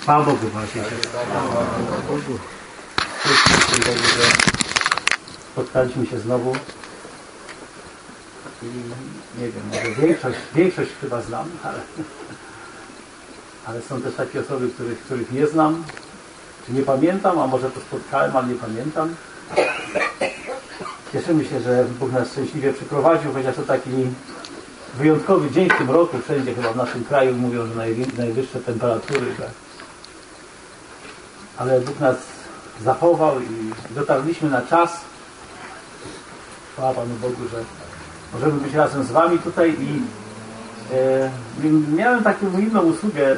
Chwała Bogu właśnie. Spotkaliśmy się znowu i nie wiem, może większość chyba znam, ale są też takie osoby, których nie znam, czy nie pamiętam, a może to spotkałem, ale nie pamiętam. Cieszymy się, że Bóg nas szczęśliwie przyprowadził, chociaż to taki wyjątkowy dzień w tym roku. Wszędzie chyba w naszym kraju mówią, że najwyższe temperatury. Tak? Ale Bóg nas zachował i dotarliśmy na czas. Chwała Panu Bogu, że możemy być razem z Wami tutaj i miałem taką inną usługę.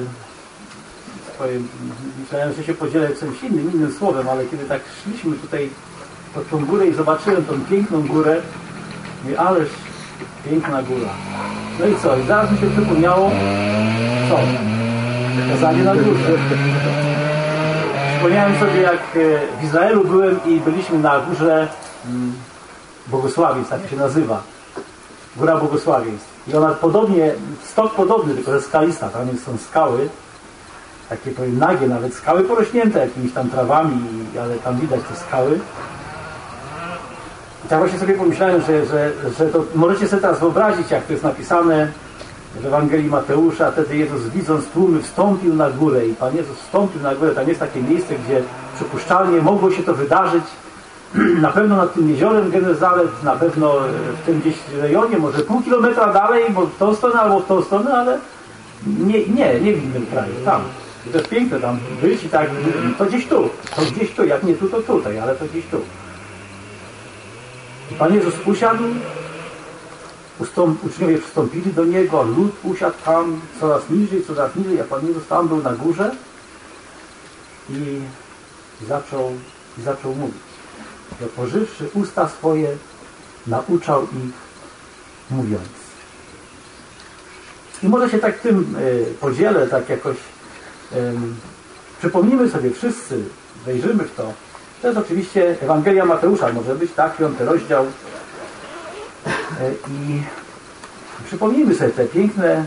Myślałem, że się podzielę czymś innym słowem, ale kiedy tak szliśmy tutaj pod tą górę i zobaczyłem tą piękną górę, mówię, ależ piękna góra. No i co? I zaraz mi się przypomniało, co? Kazanie na górze. Przypomniałem sobie, jak w Izraelu byłem i byliśmy na górze Błogosławieństw, tak się nazywa. Góra Błogosławieństw. I ona podobnie, stok podobny, tylko że skalista. Tam są skały, takie powiem nagie nawet, skały porośnięte jakimiś tam trawami, ale tam widać te skały. I tak właśnie sobie pomyślałem, że to możecie sobie teraz wyobrazić, jak to jest napisane w Ewangelii Mateusza. Wtedy Jezus, widząc tłumy, wstąpił na górę i Pan Jezus wstąpił na górę. Tam jest takie miejsce, gdzie przypuszczalnie mogło się to wydarzyć. Na pewno nad tym jeziorem Genezaret, na pewno w tym gdzieś rejonie, może pół kilometra dalej, bo w tą stronę albo w tą stronę, ale nie w innym kraju, tam. I to jest piękne tam być i tak, to gdzieś tu, jak nie tu, to tutaj, ale to gdzieś tu. I Pan Jezus usiadł, uczniowie przystąpili do Niego, lud usiadł tam coraz niżej, a Pan Jezus tam był na górze i zaczął mówić. I otworzywszy usta swoje, nauczał ich, mówiąc. I może się tak tym podzielę, tak jakoś przypomnimy sobie wszyscy, wejrzymy w to. To jest oczywiście Ewangelia Mateusza, może być, tak, 5 rozdział. I przypomnijmy sobie te piękne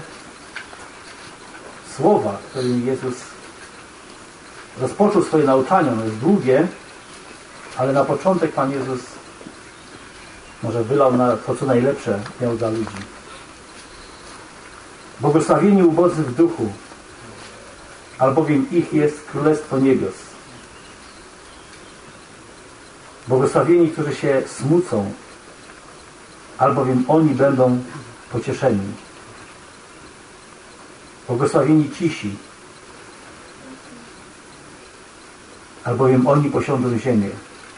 słowa, którymi Jezus rozpoczął swoje nauczanie. Ono jest długie, ale na początek Pan Jezus może wylał na to, co najlepsze miał dla ludzi. Błogosławieni ubodzy w duchu, albowiem ich jest Królestwo Niebios. Błogosławieni, którzy się smucą, albowiem oni będą pocieszeni. Błogosławieni cisi, albowiem oni posiądą ziemię.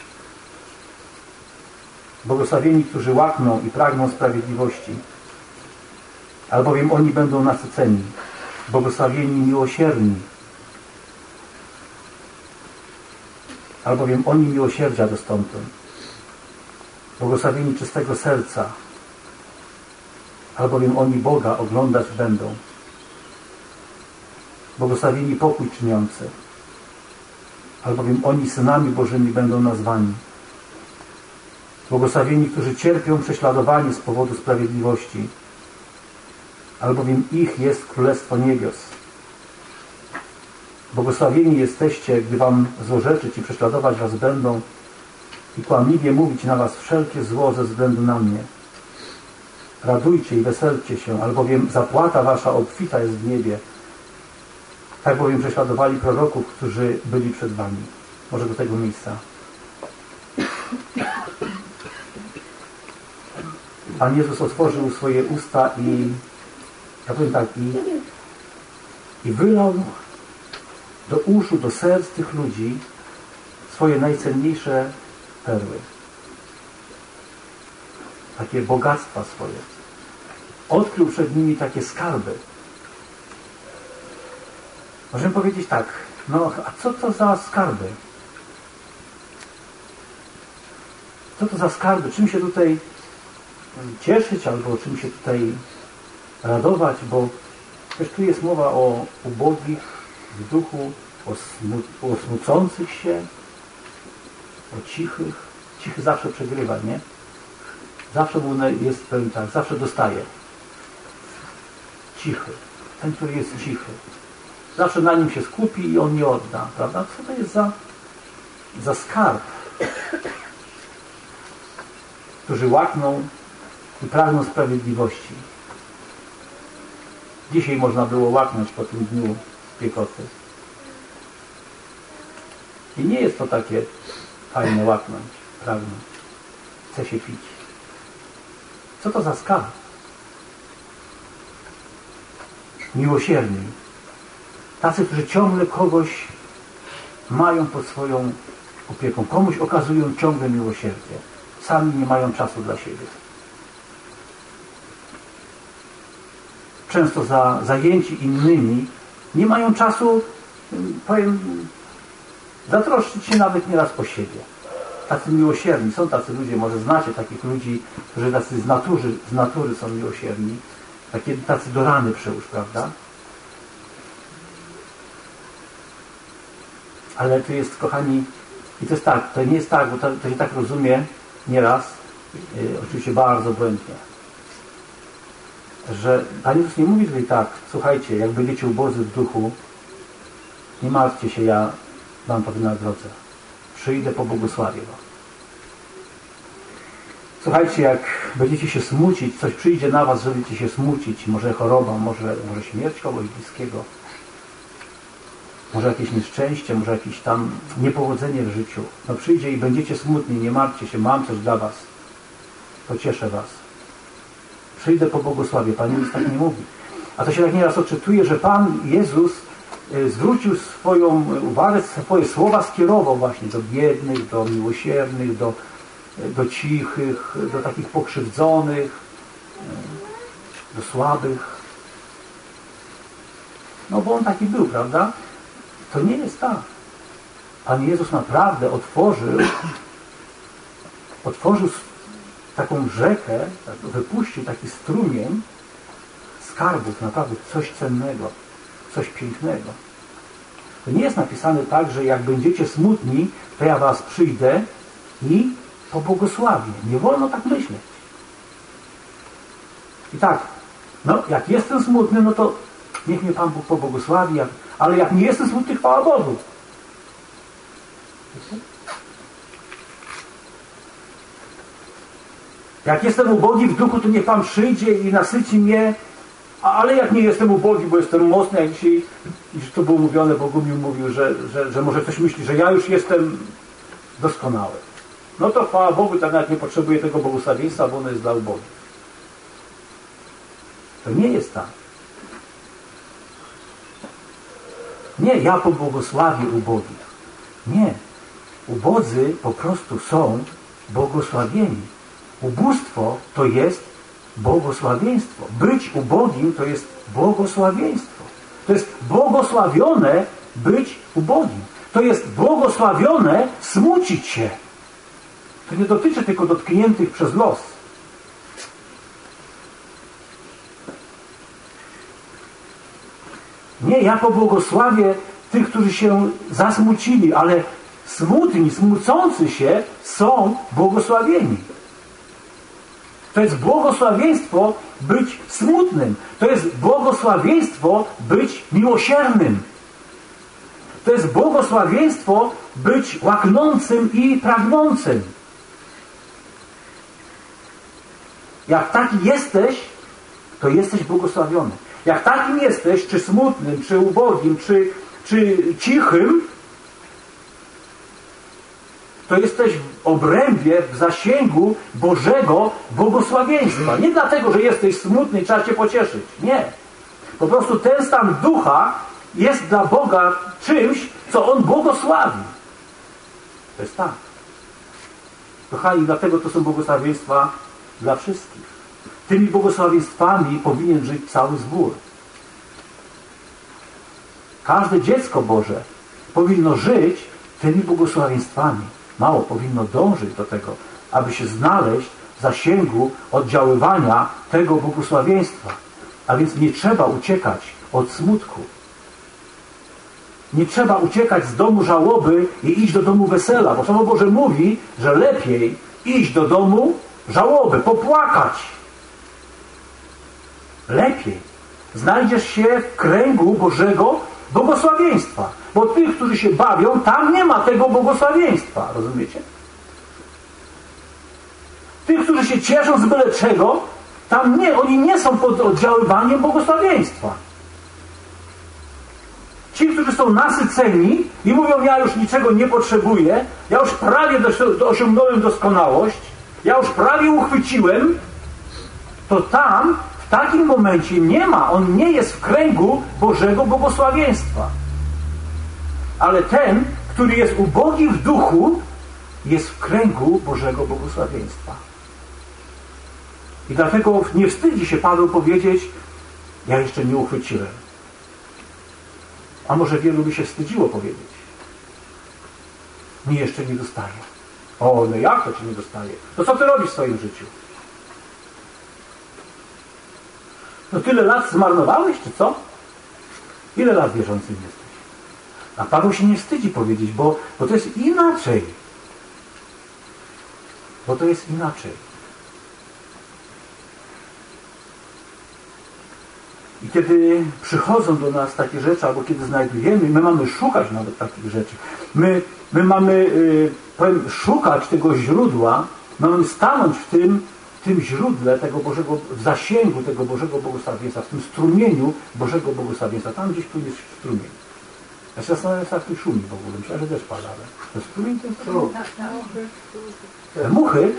Błogosławieni, którzy łakną i pragną sprawiedliwości, albowiem oni będą nasyceni. Błogosławieni miłosierni, albowiem oni miłosierdzia dostąpią. Błogosławieni czystego serca, albowiem oni Boga oglądać będą. Błogosławieni pokój czyniący, albowiem oni synami Bożymi będą nazwani. Błogosławieni, którzy cierpią prześladowanie z powodu sprawiedliwości, albowiem ich jest Królestwo Niebios. Błogosławieni jesteście, gdy wam złorzeczyć i prześladować was będą i kłamliwie mówić na was wszelkie zło ze względu na mnie. Radujcie i weselcie się, albowiem zapłata wasza obfita jest w niebie. Tak bowiem prześladowali proroków, którzy byli przed wami. Może do tego miejsca. Pan Jezus otworzył swoje usta i ja powiem tak, i wylał do uszu, do serc tych ludzi swoje najcenniejsze perły. Takie bogactwa swoje. Odkrył przed nimi takie skarby. Możemy powiedzieć tak, no a co to za skarby? Co to za skarby? Czym się tutaj cieszyć albo czym się tutaj radować? Bo przecież tu jest mowa o ubogich w duchu, o smucących się, o cichych. Cichy zawsze przegrywa, nie? Zawsze jest, powiem tak, zawsze dostaje. Cichy. Ten, który jest cichy. zawsze na nim się skupi i on nie odda, prawda? Co to jest za skarb, którzy łakną i pragną sprawiedliwości. Dzisiaj można było łaknąć po tym dniu spiekoty. I nie jest to takie fajne łaknąć, pragnąć. Chce się pić. Co to za skarb? Miłosierni. Tacy, którzy ciągle kogoś mają pod swoją opieką. Komuś okazują ciągle miłosierdzie. Sami nie mają czasu dla siebie. Często zajęci innymi nie mają czasu, powiem, zatroszczyć się nawet nieraz o siebie. Tacy miłosierni. Są tacy ludzie, może znacie takich ludzi, którzy tacy z natury są miłosierni. Tacy do rany przełóż, prawda? Ale to jest, kochani, i to jest tak, to nie jest tak, bo to się tak rozumie nieraz, oczywiście bardzo błędnie, że Pan Jezus nie mówi tutaj tak, słuchajcie, jak będziecie ubodzy w duchu, nie martwcie się, ja wam to wynagrodzę. Przyjdę, pobłogosławię wam. Słuchajcie, jak będziecie się smucić, coś przyjdzie na was, że będziecie się smucić, może choroba, może śmierć kogoś bliskiego, może jakieś nieszczęście, może jakieś tam niepowodzenie w życiu. No przyjdzie i będziecie smutni, nie martwcie się, mam coś dla was. Pocieszę was. Przyjdę, pobłogosławię. Pan Jezus tak nie mówi. A to się tak nieraz odczytuje, że Pan Jezus zwrócił swoją uwagę, swoje słowa skierował właśnie do biednych, do miłosiernych, do cichych, do takich pokrzywdzonych, do słabych. No bo On taki był, prawda? To nie jest tak. Pan Jezus naprawdę otworzył taką rzekę, wypuścił taki strumień skarbów, naprawdę coś cennego, coś pięknego. To nie jest napisane tak, że jak będziecie smutni, to ja was przyjdę i pobłogosławię. Nie wolno tak myśleć. I tak, no jak jestem smutny, no to niech mnie Pan Bóg pobłogosławi, ale jak nie jestem smutny, chwała Bogu. Jak jestem ubogi w duchu, to niech Pan przyjdzie i nasyci mnie, ale jak nie jestem ubogi, bo jestem mocny, jak dzisiaj, już to było mówione, Bogumił mówił, że może ktoś myśli, że ja już jestem doskonały. No to chwała Bogu, tak nawet nie potrzebuję tego błogosławieństwa, bo ono jest dla ubogich. To nie jest tak. Nie, ja pobłogosławię ubogich. Nie. Ubodzy po prostu są błogosławieni. Ubóstwo to jest błogosławieństwo. Być ubogim to jest błogosławieństwo. To jest błogosławione być ubogim. To jest błogosławione smucić się. To nie dotyczy tylko dotkniętych przez los. Nie, ja pobłogosławię tych, którzy się zasmucili, ale smutni, smucący się są błogosławieni. To jest błogosławieństwo być smutnym. To jest błogosławieństwo być miłosiernym. To jest błogosławieństwo być łaknącym i pragnącym. Jak taki jesteś, to jesteś błogosławiony. Jak takim jesteś, czy smutnym, czy ubogim, czy cichym, to jesteś w obrębie, w zasięgu Bożego błogosławieństwa. Nie dlatego, że jesteś smutny i trzeba cię pocieszyć. Nie. Po prostu ten stan ducha jest dla Boga czymś, co On błogosławi. To jest tak. Kochani, dlatego to są błogosławieństwa dla wszystkich. Tymi błogosławieństwami powinien żyć cały zbór. Każde dziecko Boże powinno żyć tymi błogosławieństwami. Mało, powinno dążyć do tego, aby się znaleźć w zasięgu oddziaływania tego błogosławieństwa. A więc nie trzeba uciekać od smutku. Nie trzeba uciekać z domu żałoby i iść do domu wesela, bo Słowo Boże mówi, że lepiej iść do domu żałoby, popłakać. Lepiej. Znajdziesz się w kręgu Bożego błogosławieństwa. Bo tych, którzy się bawią, tam nie ma tego błogosławieństwa. Rozumiecie? Tych, którzy się cieszą z byle czego, tam nie, oni nie są pod oddziaływaniem błogosławieństwa. Ci, którzy są nasyceni i mówią, ja już niczego nie potrzebuję, ja już prawie osiągnąłem doskonałość, ja już prawie uchwyciłem, to tam w takim momencie nie ma, on nie jest w kręgu Bożego błogosławieństwa. Ale ten, który jest ubogi w duchu, jest w kręgu Bożego błogosławieństwa. I dlatego nie wstydzi się Paweł powiedzieć, ja jeszcze nie uchwyciłem. A może wielu by się wstydziło powiedzieć. Mi jeszcze nie dostaje. O, no jak to ci nie dostaje? To co ty robisz w swoim życiu? No tyle lat zmarnowałeś, czy co? Ile lat wierzącym jesteś? A Paweł się nie wstydzi powiedzieć, bo to jest inaczej. Bo to jest inaczej. I kiedy przychodzą do nas takie rzeczy, albo kiedy znajdujemy, my mamy szukać nawet takich rzeczy. My mamy szukać tego źródła, mamy stanąć w tym źródle tego Bożego, w zasięgu tego Bożego błogosławieństwa, w tym strumieniu Bożego błogosławieństwa. Tam gdzieś tu jest strumień. Ja się zastanawiam, jak tu szumi w ogóle. Myślę, że też pada, ale to strumień to jest co? Te muchy?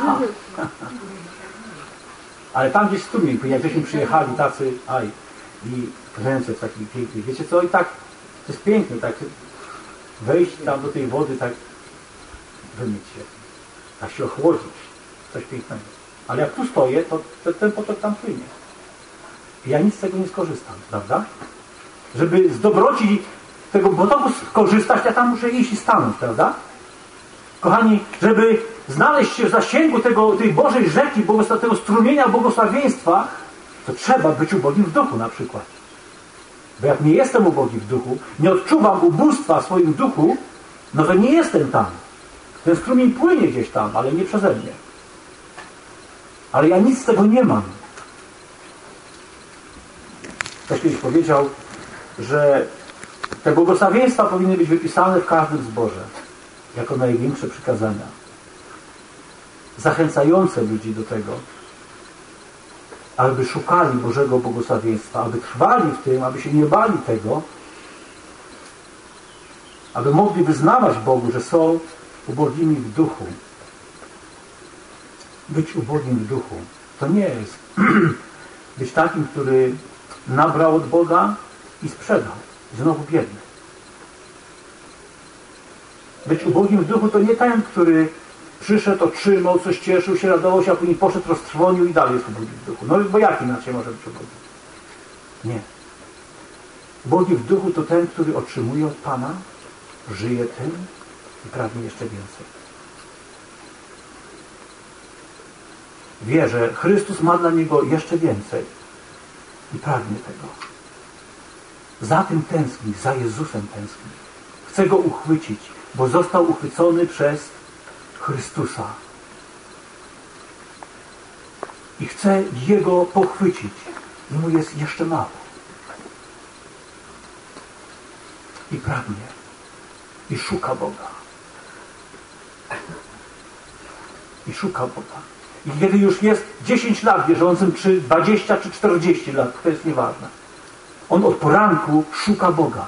Ale tam gdzieś strumień, jak żeśmy przyjechali tacy, i ręce w takiej pięknej. Wiecie co? I tak, to jest piękne, tak wejść tam do tej wody, tak wymyć się, tak się ochłodzić. Coś pięknego. Ale jak tu stoję, to ten potok tam płynie. I ja nic z tego nie skorzystam, prawda? Żeby z dobroci tego potoku skorzystać, ja tam muszę iść i stanąć, prawda? Kochani, żeby znaleźć się w zasięgu tej Bożej rzeki, tego strumienia błogosławieństwa, to trzeba być ubogim w duchu na przykład. Bo jak nie jestem ubogi w duchu, nie odczuwam ubóstwa w swoim duchu, no to nie jestem tam. Ten strumień płynie gdzieś tam, ale nie przeze mnie. Ale ja nic z tego nie mam. Ktoś kiedyś powiedział, że te błogosławieństwa powinny być wypisane w każdym zborze jako największe przykazania. Zachęcające ludzi do tego, aby szukali Bożego błogosławieństwa, aby trwali w tym, aby się nie bali tego, aby mogli wyznawać Bogu, że są ubogimi w duchu. Być ubogim w duchu to nie jest być takim, który nabrał od Boga i sprzedał. Znowu biedny. Być ubogim w duchu to nie ten, który przyszedł, otrzymał, coś cieszył się, radował się, a później poszedł, roztrwonił i dalej jest ubogi w duchu. No bo jak inaczej może być ubogi? Nie. Ubogi w duchu to ten, który otrzymuje od Pana, żyje tym i pragnie jeszcze więcej. Wie, że Chrystus ma dla niego jeszcze więcej i pragnie tego. Za tym tęskni, za Jezusem tęskni. Chce Go uchwycić, bo został uchwycony przez Chrystusa. I chce Jego pochwycić. I mu jest jeszcze mało. I pragnie. I szuka Boga. I szuka Boga. I kiedy już jest 10 lat wierzącym, czy 20, czy 40 lat, to jest nieważne. On od poranku szuka Boga.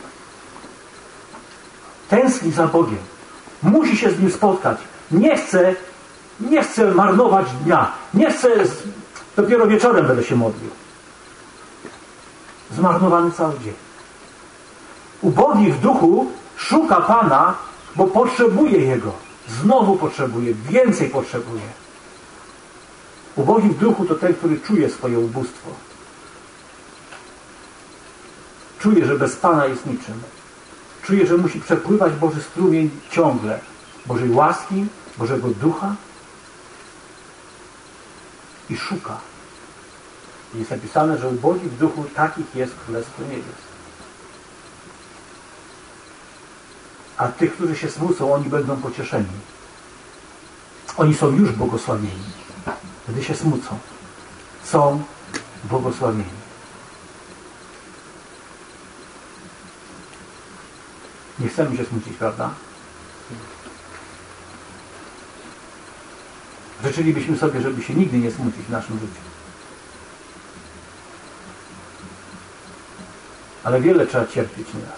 Tęskni za Bogiem. Musi się z Nim spotkać. Nie chce marnować dnia. Nie chce, dopiero wieczorem będę się modlił. Zmarnowany cały dzień. Ubogi w duchu szuka Pana, bo potrzebuje Jego. Znowu potrzebuje, więcej potrzebuje. Ubogi w duchu to ten, który czuje swoje ubóstwo. Czuje, że bez Pana jest niczym. Czuje, że musi przepływać Boży strumień ciągle. Bożej łaski, Bożego Ducha. I szuka. I jest napisane, że ubogi w duchu takich jest Królestwo Niebios. A tych, którzy się smucą, oni będą pocieszeni. Oni są już błogosławieni. Gdy się smucą, są błogosławieni. Nie chcemy się smucić, prawda? Życzylibyśmy sobie, żeby się nigdy nie smucić w naszym życiu. Ale wiele trzeba cierpieć nieraz.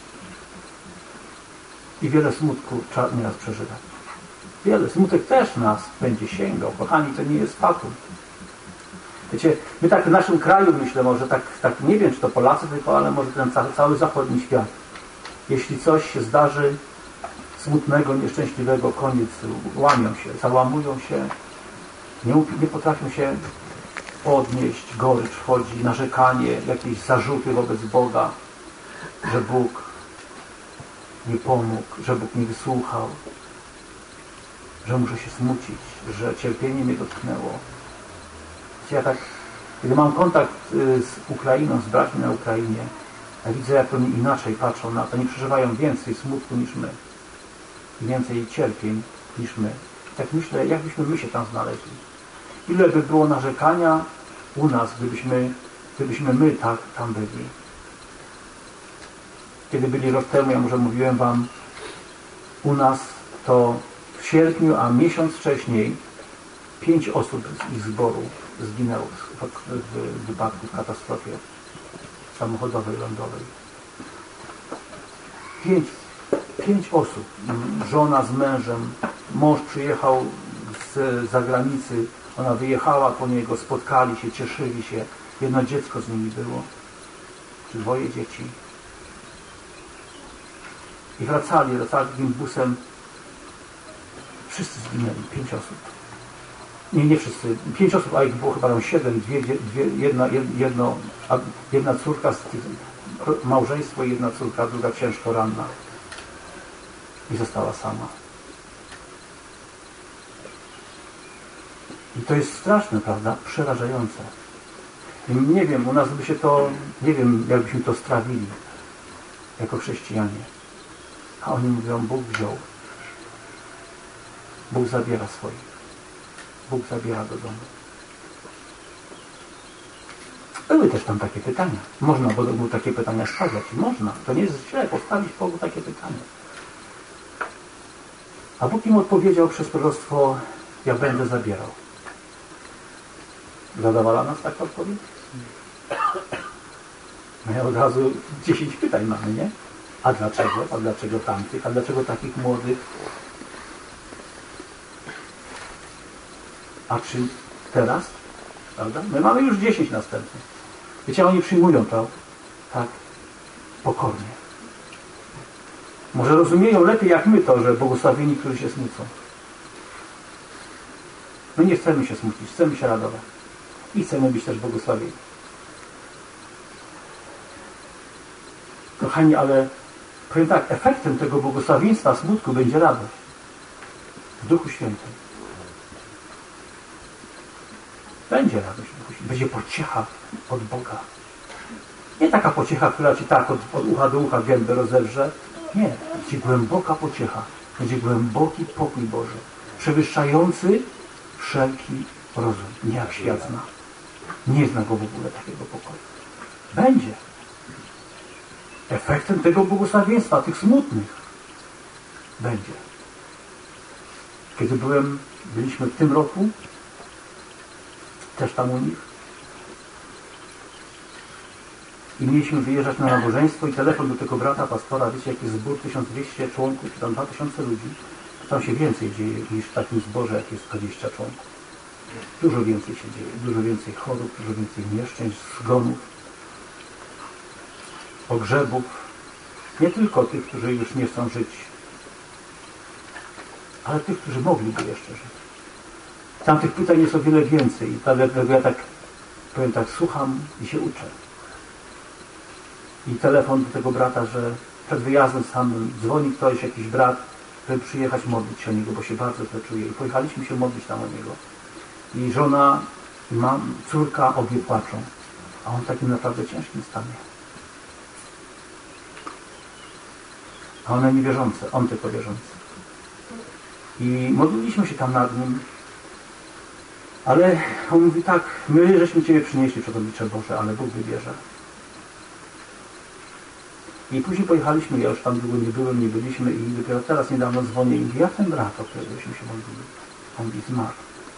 I wiele smutku trzeba nieraz przeżywać. Wiele. Smutek też nas będzie sięgał. Kochani, to nie jest fatum. Wiecie, my tak w naszym kraju, myślę, może tak nie wiem, czy to Polacy tylko, ale może ten cały zachodni świat. Jeśli coś się zdarzy smutnego, nieszczęśliwego, koniec, łamią się, załamują się, nie potrafią się podnieść, gorycz wchodzi, narzekanie, jakieś zarzuty wobec Boga, że Bóg nie pomógł, że Bóg nie wysłuchał, że muszę się smucić, że cierpienie mnie dotknęło. Ja tak, kiedy mam kontakt z Ukrainą, z braćmi na Ukrainie, ja widzę, jak oni inaczej patrzą na to, nie przeżywają więcej smutku niż my, więcej cierpień niż my. Tak myślę, jakbyśmy my się tam znaleźli. Ile by było narzekania u nas, gdybyśmy my tak tam byli. Kiedy byli rok temu, ja może mówiłem wam, u nas to w sierpniu, a miesiąc wcześniej 5 osób z ich zboru zginęło w wypadku, w katastrofie samochodowej, lądowej. 5 osób. Żona z mężem, mąż przyjechał z zagranicy, ona wyjechała po niego, spotkali się, cieszyli się. Jedno dziecko z nimi było, czy 2 dzieci. I wracali takim busem. Wszyscy zginęli, 5 osób. Nie wszyscy. 5 osób, a ich było chyba 7, jedna córka, małżeństwo i jedna córka, druga ciężko ranna. I została sama. I to jest straszne, prawda? Przerażające. I nie wiem, u nas by się to, nie wiem, jakbyśmy to strawili jako chrześcijanie. A oni mówią, Bóg wziął. Bóg zabiera swoich. Bóg zabiera do domu. Były też tam takie pytania. Można Bogu takie pytania stawiać. Można. To nie jest źle postawić Bogu takie pytanie. A Bóg im odpowiedział przez proroctwo, ja będę zabierał. Zadawala nas taka odpowiedź? My od razu 10 pytań mamy, nie? A dlaczego? A dlaczego tamtych? A dlaczego takich młodych? A czy teraz? Prawda? My mamy już 10 następnych. Wiecie, oni przyjmują to tak pokornie. Może rozumieją lepiej jak my to, że błogosławieni, którzy się smucą. My nie chcemy się smucić, chcemy się radować. I chcemy być też błogosławieni. Kochani, ale powiem tak, efektem tego błogosławieństwa smutku będzie radość. W Duchu Świętym. Będzie radość w Duchu Świętym. Będzie pociecha od Boga. Nie taka pociecha, która ci tak od ucha do ucha gębę rozewrze. Nie. Będzie głęboka pociecha. Będzie głęboki pokój Boży. Przewyższający wszelki rozum. Nie jak świat zna. Nie zna go w ogóle takiego pokoju. Będzie. Efektem tego błogosławieństwa, tych smutnych, będzie. Kiedy byliśmy w tym roku, też tam u nich, i mieliśmy wyjeżdżać na nabożeństwo i telefon do tego brata pastora, wiecie, jak jest zbór 1200 członków, czy tam 2000 ludzi, tam się więcej dzieje niż w takim zborze, jak jest 20 członków. Dużo więcej się dzieje, dużo więcej chorób, dużo więcej nieszczęść, zgonów, pogrzebów. Nie tylko tych, którzy już nie chcą żyć, ale tych, którzy mogliby jeszcze żyć. Tam tych pytań jest o wiele więcej. I dlatego ja tak, powiem tak, słucham i się uczę. I telefon do tego brata, że przed wyjazdem samym dzwoni ktoś, jakiś brat, żeby przyjechać modlić się o niego, bo się bardzo źle czuje. I pojechaliśmy się modlić tam o niego. I żona, i córka, obie płaczą. A on w takim naprawdę ciężkim stanie. A one niewierzące, on tylko wierzący. I modliliśmy się tam nad nim. Ale on mówi tak, my żeśmy Ciebie przynieśli przed oblicze Boże, ale Bóg wybierze. I później pojechaliśmy, ja już tam długo nie byliśmy i dopiero teraz niedawno dzwonię i mówię, jak ten brat, o któregośmy się modlili? On mi zmarł.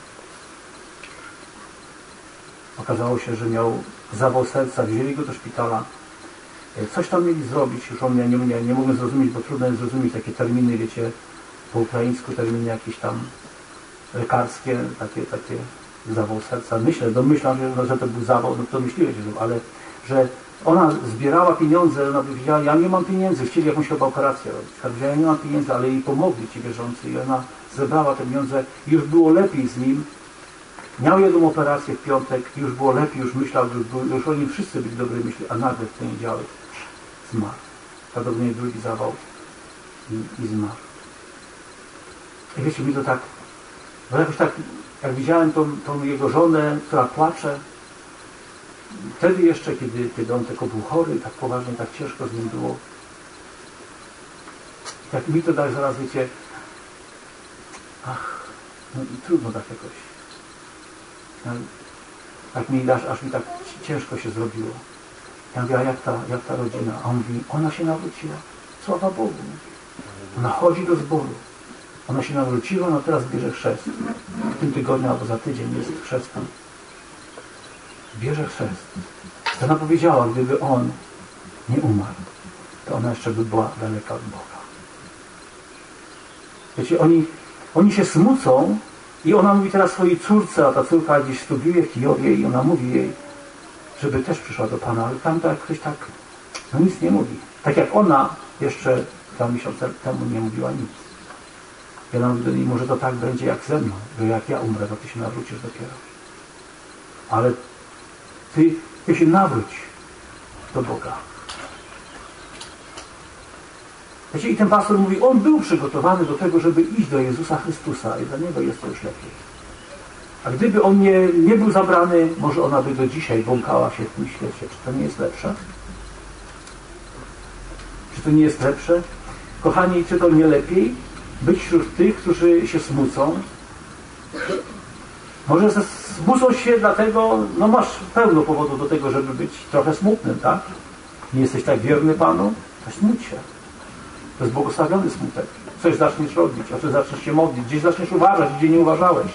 Okazało się, że miał zawał serca, wzięli go do szpitala. Coś tam mieli zrobić, już on nie mogłem zrozumieć, bo trudno jest zrozumieć takie terminy, wiecie, po ukraińsku terminy jakieś tam lekarskie, takie zawał serca. Domyślam się, że to był zawał, no to myśliłeś, ale że ona zbierała pieniądze, ona powiedziała, ja nie mam pieniędzy, chcieli jakąś chyba operację robić. Powiedziała, ja nie mam pieniędzy, ale jej pomogli ci wierzący i ona zebrała te pieniądze i już było lepiej z nim. Miał jedną operację w piątek, już było lepiej, już myślał, już oni wszyscy byli dobrej myśli, a nagle w poniedziałek zmarł. Podobnie drugi zawał i zmarł. I wiecie, mi to tak, bo jakoś tak, jak widziałem tą jego żonę, która płacze, wtedy jeszcze, kiedy on tylko był chory, tak poważnie, tak ciężko z nim było, tak mi to tak zaraz, wiecie, no i trudno tak jakoś. Tak mi, aż mi tak ciężko się zrobiło. Ja mówię, a jak ta rodzina? A on mówi, ona się nawróciła. Sława Bogu. Ona chodzi do zboru. Ona się nawróciła, no teraz bierze chrzest. W tym tygodniu albo za tydzień jest chrzestem. Bierze chrzest. Ona powiedziała, gdyby on nie umarł, to ona jeszcze by była daleka od Boga. Wiecie, oni się smucą i ona mówi teraz swojej córce, a ta córka gdzieś studiuje w Kijowie i ona mówi jej, żeby też przyszła do Pana, ale tam tak ktoś tak, no nic nie mówi. Tak jak ona jeszcze 2 miesiące temu nie mówiła nic. Ja ona mówi do niej, może to tak będzie jak ze mną, że jak ja umrę, to ty się nawrócisz dopiero. Ale ty się nawróć do Boga. Wiecie, i ten pastor mówi, on był przygotowany do tego, żeby iść do Jezusa Chrystusa i dla niego jest to już lepiej. A gdyby on nie był zabrany, może ona by do dzisiaj błąkała się w tym świecie. Czy to nie jest lepsze? Czy to nie jest lepsze? Kochani, czy to nie lepiej być wśród tych, którzy się smucą? Może smucą się dlatego, no masz pełno powodu do tego, żeby być trochę smutnym, tak? Nie jesteś tak wierny Panu? To smuć się. To jest błogosławiony smutek. Coś zaczniesz robić, o coś zaczniesz się modlić, gdzieś zaczniesz uważać, gdzie nie uważałeś.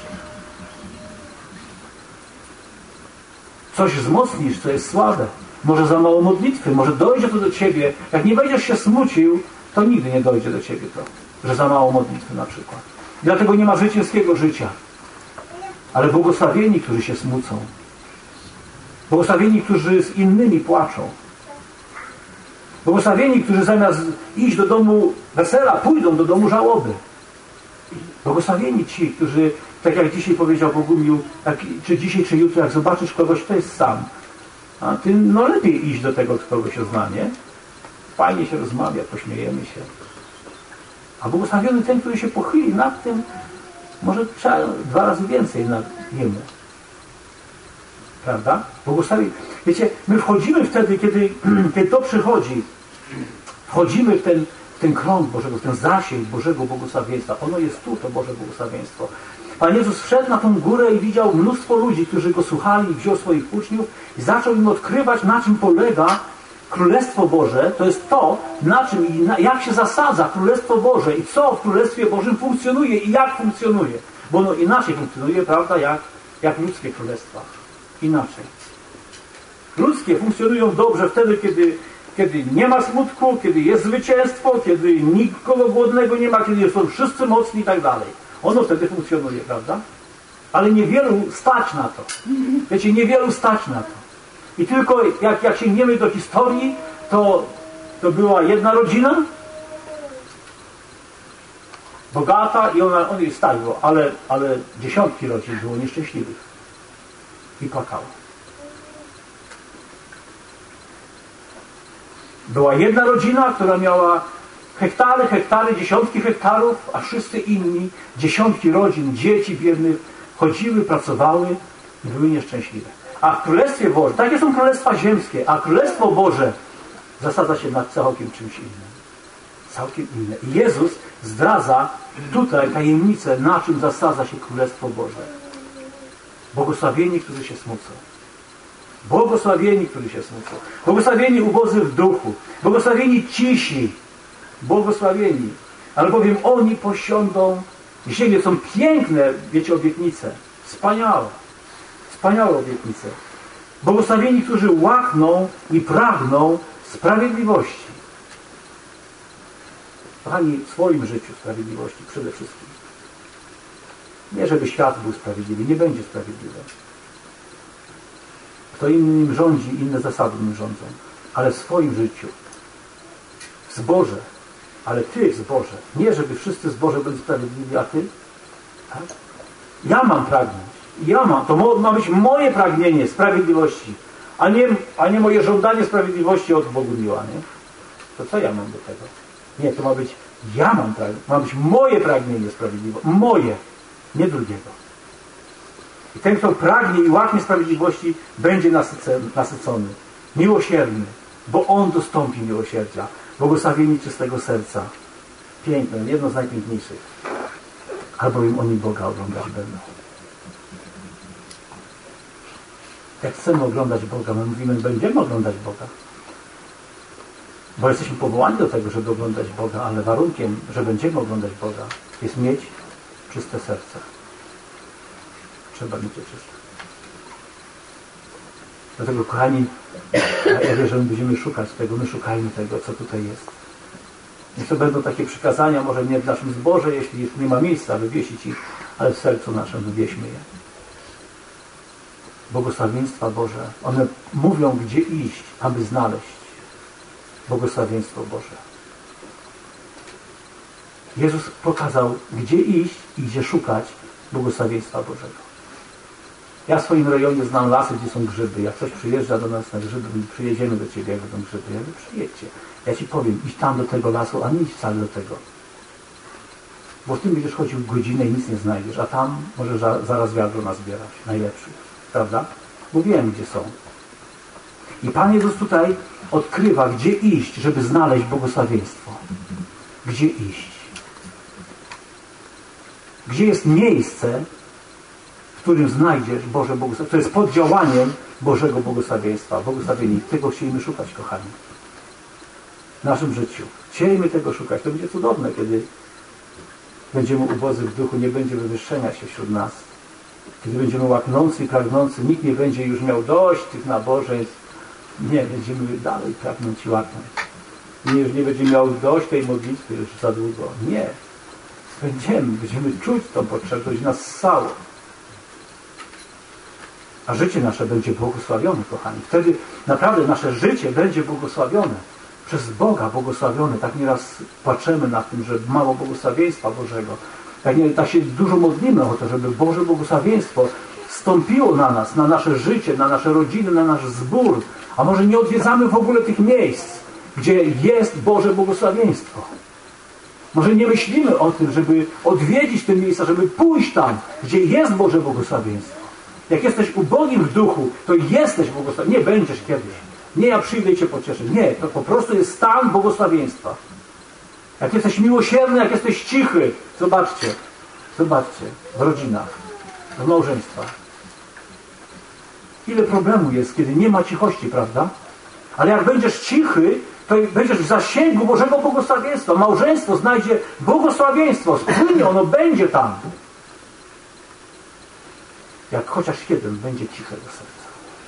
Coś wzmocnisz, co jest słabe. Może za mało modlitwy, może dojdzie to do ciebie. Jak nie będziesz się smucił, to nigdy nie dojdzie do ciebie to, że za mało modlitwy na przykład. I dlatego nie ma zwycięskiego życia. Ale błogosławieni, którzy się smucą. Błogosławieni, którzy z innymi płaczą. Błogosławieni, którzy zamiast iść do domu wesela, pójdą do domu żałoby. Błogosławieni ci, którzy, tak jak dzisiaj powiedział Bogumił, czy dzisiaj, czy jutro, jak zobaczysz kogoś, kto jest sam, a ty, no lepiej iść do tego, kogo się zna, nie? Fajnie się rozmawia, pośmiejemy się. A błogosławiony ten, który się pochyli nad tym, może trzeba 2 razy więcej nad jemu. Prawda? Błogosławi. Wiecie, my wchodzimy wtedy, kiedy to przychodzi, wchodzimy w ten krąg Bożego, w ten zasięg Bożego błogosławieństwa. Ono jest tu, to Boże błogosławieństwo. Pan Jezus wszedł na tą górę i widział mnóstwo ludzi, którzy Go słuchali, wziął swoich uczniów i zaczął im odkrywać, na czym polega Królestwo Boże. To jest to, na czym i jak się zasadza Królestwo Boże i co w Królestwie Bożym funkcjonuje i jak funkcjonuje. Bo ono inaczej funkcjonuje, prawda, jak ludzkie królestwa. Inaczej. Ludzkie funkcjonują dobrze wtedy, kiedy nie ma smutku, kiedy jest zwycięstwo, kiedy nikogo głodnego nie ma, kiedy są wszyscy mocni i tak dalej. Ono wtedy funkcjonuje, prawda? Ale niewielu stać na to. Wiecie, niewielu stać na to. I tylko jak sięgniemy do historii, to była jedna rodzina, bogata i on jej stawiło, ale dziesiątki rodzin było nieszczęśliwych. I płakało. Była jedna rodzina, która miała hektary, dziesiątki hektarów, a wszyscy inni, dziesiątki rodzin, dzieci biednych, chodziły, pracowały i były nieszczęśliwe. A w Królestwie Bożym, takie są królestwa ziemskie, a Królestwo Boże zasadza się nad całkiem czymś innym. Całkiem inne. I Jezus zdradza tutaj tajemnicę, na czym zasadza się Królestwo Boże. Błogosławieni, którzy się smucą. Błogosławieni, którzy się smucą. Błogosławieni ubodzy w duchu. Błogosławieni cisi. Błogosławieni. Albowiem oni posiądą ziemię. Są piękne, wiecie, obietnice. Wspaniałe. Wspaniałe obietnice. Błogosławieni, którzy łakną i pragną sprawiedliwości. Kochani, w swoim życiu sprawiedliwości przede wszystkim. Nie, żeby świat był sprawiedliwy. Nie będzie sprawiedliwy. Kto inny nim rządzi, inne zasady nim rządzą. Ale w swoim życiu. W zborze. Ale Ty w zborze. Nie, żeby wszyscy w zborze byli sprawiedliwi, a Ty? Tak? Ja mam pragnąć. Ja mam. To ma być moje pragnienie sprawiedliwości. A nie moje żądanie sprawiedliwości od Bogu miła, nie? To co ja mam do tego? Nie, to ma być ja mam pragnienie. Ma być moje pragnienie sprawiedliwości. Moje. Nie drugiego. I ten, kto pragnie i łaknie sprawiedliwości, będzie nasycony. Miłosierny. Bo on dostąpi miłosierdzia. Błogosławieni czystego serca. Piękne, jedno z najpiękniejszych. Albowiem oni Boga oglądać będą. Jak chcemy oglądać Boga, my mówimy, będziemy oglądać Boga. Bo jesteśmy powołani do tego, żeby oglądać Boga, ale warunkiem, że będziemy oglądać Boga, jest mieć czyste serce. Trzeba mieć je czyste. Dlatego, kochani, ja wierzę, że my będziemy szukać tego, my szukajmy tego, co tutaj jest. Niech to będą takie przykazania, może nie w naszym zborze, jeśli już nie ma miejsca wywiesić ich, ale w sercu naszym wywieśmy je. Błogosławieństwa Boże, one mówią, gdzie iść, aby znaleźć błogosławieństwo Boże. Jezus pokazał, gdzie iść i gdzie szukać błogosławieństwa Bożego. Ja w swoim rejonie znam lasy, gdzie są grzyby. Jak ktoś przyjeżdża do nas na grzyby, przyjedziemy do Ciebie, jak będą grzyby. Ja mówię, przyjedźcie. Ja Ci powiem, idź tam do tego lasu, a nie idź wcale do tego. Bo w tym będziesz chodził godzinę i nic nie znajdziesz, a tam możesz zaraz wiadro nazbierać. Najlepszych. Prawda? Bo wiem, gdzie są. I Pan Jezus tutaj odkrywa, gdzie iść, żeby znaleźć błogosławieństwo. Gdzie iść? Gdzie jest miejsce, w którym znajdziesz Boże błogosławieństwo? To jest pod działaniem Bożego błogosławieństwa. Błogosławieni. Tego chcielibyśmy szukać, kochani. W naszym życiu. Chcielibyśmy tego szukać. To będzie cudowne, kiedy będziemy ubodzy w duchu, nie będzie wywyższenia się wśród nas. Kiedy będziemy łaknący i pragnący, nikt nie będzie już miał dość tych nabożeństw. Nie, będziemy dalej pragnąć i łaknąć. Już nie będzie miał dość tej modlitwy już za długo. Nie. Będziemy czuć tą potrzebę, to będzie nas ssało. A życie nasze będzie błogosławione, kochani. Wtedy naprawdę nasze życie będzie błogosławione. Przez Boga błogosławione. Tak nieraz płaczemy nad tym, że mało błogosławieństwa Bożego. Tak się dużo modlimy o to, żeby Boże błogosławieństwo wstąpiło na nas, na nasze życie, na nasze rodziny, na nasz zbór. A może nie odwiedzamy w ogóle tych miejsc, gdzie jest Boże błogosławieństwo. Może nie myślimy o tym, żeby odwiedzić te miejsca, żeby pójść tam, gdzie jest Boże błogosławieństwo. Jak jesteś ubogim w duchu, to jesteś błogosławiony. Nie będziesz kiedyś. Nie ja przyjdę i Cię pocieszę. Nie, to po prostu jest stan błogosławieństwa. Jak jesteś miłosierny, jak jesteś cichy. Zobaczcie, w rodzinach, w małżeństwach. Ile problemu jest, kiedy nie ma cichości, prawda? Ale jak będziesz cichy, to będziesz w zasięgu Bożego błogosławieństwa. Małżeństwo znajdzie błogosławieństwo. Spłynie, ono będzie tam. Jak chociaż jeden będzie cichego serca.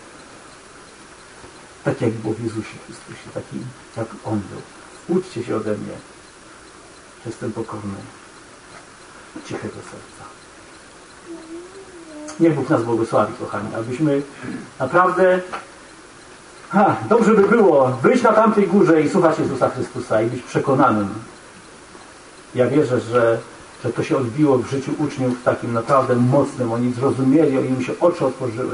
Tak jak było w Jezusie Chrystusie, taki jak On był. Uczcie się ode mnie. Jestem pokorny. Cichego serca. Niech Bóg nas błogosławi, kochani, abyśmy naprawdę dobrze by było być na tamtej górze i słuchać Jezusa Chrystusa i być przekonanym. Ja wierzę, że to się odbiło w życiu uczniów takim naprawdę mocnym. Oni zrozumieli, im się oczy otworzyły.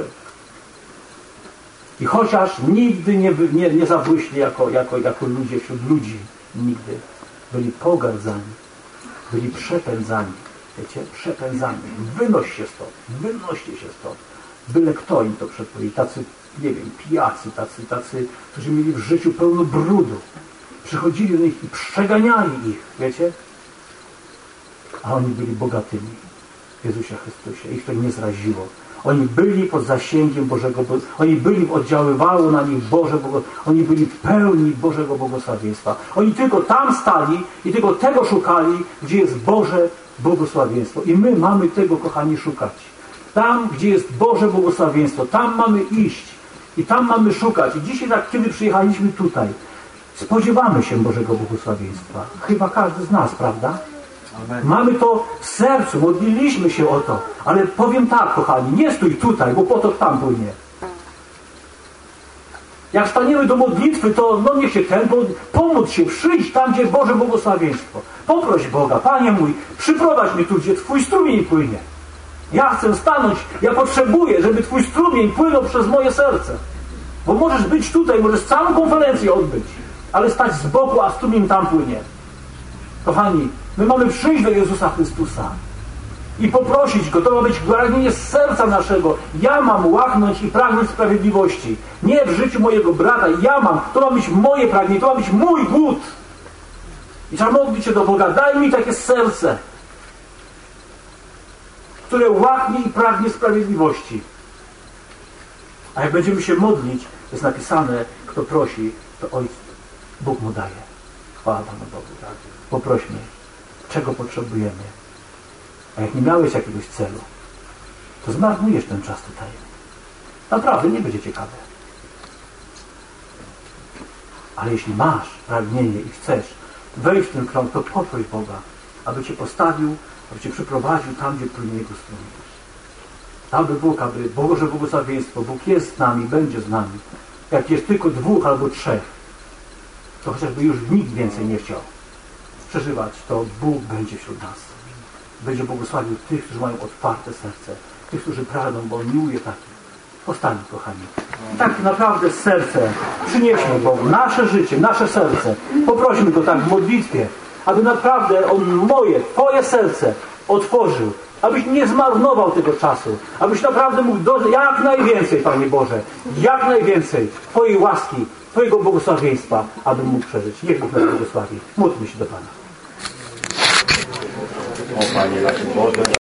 I chociaż nigdy nie zabłyśli jako ludzie wśród ludzi, nigdy, byli pogardzani, byli przepędzani. Wiecie, przepędzani. Wynoście się stąd. Byle kto im to przedpowiedział. Tacy, nie wiem, pijacy, tacy, którzy mieli w życiu pełno brudu. Przychodzili do nich i przeganiali ich, wiecie? A oni byli bogatymi w Jezusie Chrystusie. Ich to nie zraziło. Oni byli pod zasięgiem Bożego, oni oddziaływało na nich Boże, oni byli w pełni Bożego błogosławieństwa. Oni tylko tam stali i tylko tego szukali, gdzie jest Boże błogosławieństwo. I my mamy tego, kochani, szukać. Tam, gdzie jest Boże błogosławieństwo, tam mamy iść i tam mamy szukać. I dzisiaj, tak, kiedy przyjechaliśmy tutaj, spodziewamy się Bożego błogosławieństwa. Chyba każdy z nas, prawda? Mamy to w sercu, modliliśmy się o to. Ale powiem tak, kochani, nie stój tutaj, bo potok tam płynie. Jak staniemy do modlitwy, to no niech się pomódl się, przyjdź tam, gdzie Boże błogosławieństwo. Poproś Boga, Panie mój, przyprowadź mnie tu, gdzie Twój strumień płynie. Ja chcę stanąć, ja potrzebuję, żeby Twój strumień płynął przez moje serce. Bo możesz być tutaj, możesz całą konferencję odbyć, ale stać z boku, a strumień tam płynie. Kochani, my mamy przyjść do Jezusa Chrystusa i poprosić Go. To ma być pragnienie z serca naszego. Ja mam łaknąć i pragnąć sprawiedliwości. Nie w życiu mojego brata. Ja mam. To ma być moje pragnienie. To ma być mój głód. I trzeba modlić się do Boga. Daj mi takie serce, które łaknie i pragnie sprawiedliwości. A jak będziemy się modlić, jest napisane, kto prosi, to Ojciec, Bóg mu daje. Chwała Panu Bogu. Poprośmy, czego potrzebujemy. A jak nie miałeś jakiegoś celu, to zmarnujesz ten czas tutaj. Naprawdę nie będzie ciekawe. Ale jeśli masz pragnienie i chcesz wejść w ten krąg, to poproś Boga, aby Cię postawił, aby Cię przyprowadził tam, gdzie płynie Jego strumień. Aby Bóg, aby Boże błogosławieństwo, Bóg jest z nami, będzie z nami. Jak jest tylko 2 albo 3, to chociażby już nikt więcej nie chciał przeżywać, to Bóg będzie wśród nas. Będzie błogosławił tych, którzy mają otwarte serce. Tych, którzy pragną, bo On miłuje takich. Powstańmy, kochani. I tak naprawdę serce przynieśmy Bogu. Nasze życie, nasze serce. Poprośmy Go tak w modlitwie, aby naprawdę On Twoje serce otworzył. Abyś nie zmarnował tego czasu. Abyś naprawdę mógł jak najwięcej, Panie Boże, jak najwięcej Twojej łaski, Twojego błogosławieństwa, aby mógł przeżyć. Niech Bóg nas błogosławi. Módlmy się do Pana. O Panie nasz Boże.